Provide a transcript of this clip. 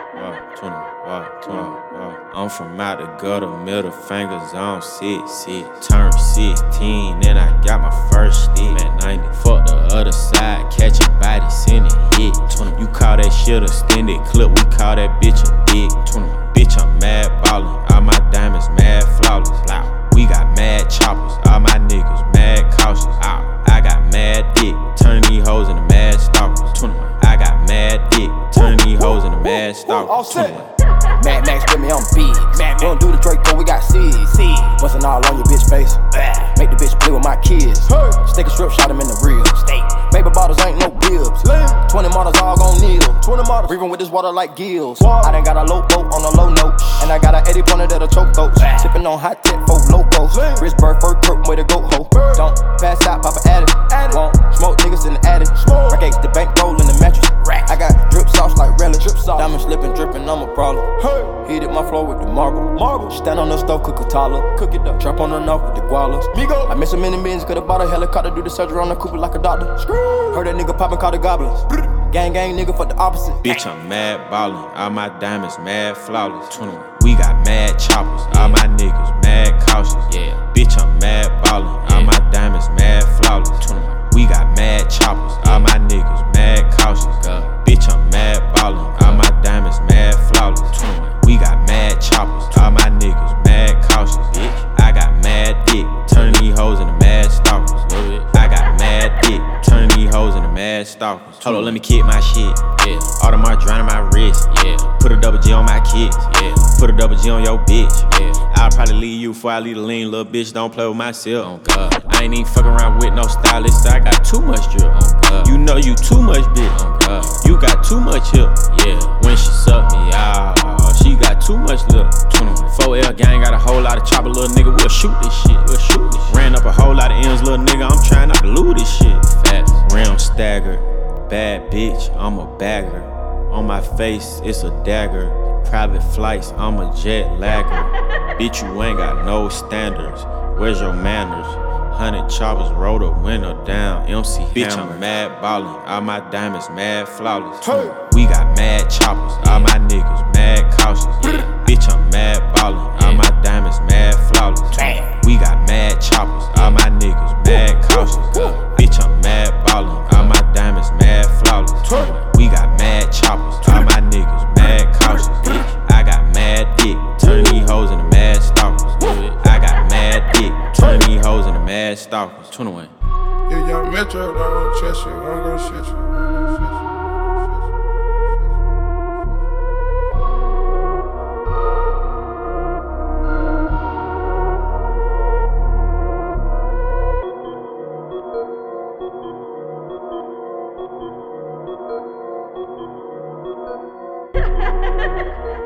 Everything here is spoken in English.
wow, 20, wow, 20, wow. I'm from out the gutter, middle fingers on 6. Turn 16, then I got my first stick. Man, 90, fuck the other side, catch a body, send it hit. 20, you call that shit a extended clip, we call that bitch a dick. 20, bitch, I'm mad ballin', all my diamonds mad flawless. We got mad choppers, all my niggas mad cautious. I got mad dick, turn these hoes into mad stalkers. 21, I got mad dick, turn these hoes into mad stalkers. 21. Mad Max with me, I'm big. We don't do the Draco, we got seeds. Bustin' all on your bitch face. Make the bitch play with my kids. Stick a strip, shot him in the real. Baby bottles ain't no bibs. 20 models all gon' kneel. Breathing with this water like gills. I done got a low boat on a low note. And I got a 80 pointer that'll choke those. Sippin' on hot tech for locos. Wrist bird, fur, perp, way to go, ho. Don't pass out, pop a addict. Won't smoke niggas in the attic. Rack X, the bank roll in the mattress. I got drip sauce like relish. Diamond slippin', drippin', I'm a problem. Heated my floor with the marble. Stand on the stove, cook a toddler. Cook it up. Trap on the knife with the gualas. I miss a many millions, could've bought a helicopter, do the surgery on the Cooper like a doctor. Heard that nigga poppin', call the goblins. Gang, nigga, fuck the opposite. Bitch, I'm mad ballin', all my diamonds mad flawless. 21, we got mad choppers, all my niggas mad cautious. Bitch, I'm mad ballin', all my diamonds mad flawless. 21, we got mad choppers, all my niggas mad cautious. Bitch, I'm mad ballin', all my diamonds mad flawless. 21, we got mad choppers, all my niggas mad cautious. Bitch, I got mad dick, turn these hoes into mad stalkers. I got mad dick, turn these hoes into mad stalkers. Hold on, let me kick my shit. Audemars drown in my wrist. Put a double G on my kids. Put a double G on your bitch. I'll probably leave you before I leave the lean, little bitch. Don't play with myself. Oh God, I ain't even fucking around with no stylist. I got too much drip. Oh God, you know you too much bitch. Oh God, you got too much hip. When she suck me out, she got too much lip. 4L gang got a whole lot of chopper, little nigga. We'll shoot this shit. Ran up a whole lot of M's, little nigga. I'm trying not to lose this shit. Fast, rim staggered. Bad bitch, I'm a bagger. On my face, it's a dagger. Private flights, I'm a jet lagger. Bitch, you ain't got no standards. Where's your manners? 100 choppers, roll the window down. MC bitch, Hammer. I'm mad ballin', all my diamonds mad flawless. We got mad choppers, all my niggas mad cautious. Bitch, I'm mad ballin', all my diamonds mad flawless. We got mad choppers, all my niggas mad cautious. Bitch, I'm mad ballin', all my diamonds mad flawless. We got mad choppers, all my niggas mad cautious. I got mad dick, turn these hoes into mad stalkers. I got mad dick, turn these hoes into mad stalkers. 21. Yeah, young Metro, don't chest you, I'm gon' shit you. Ha ha ha ha!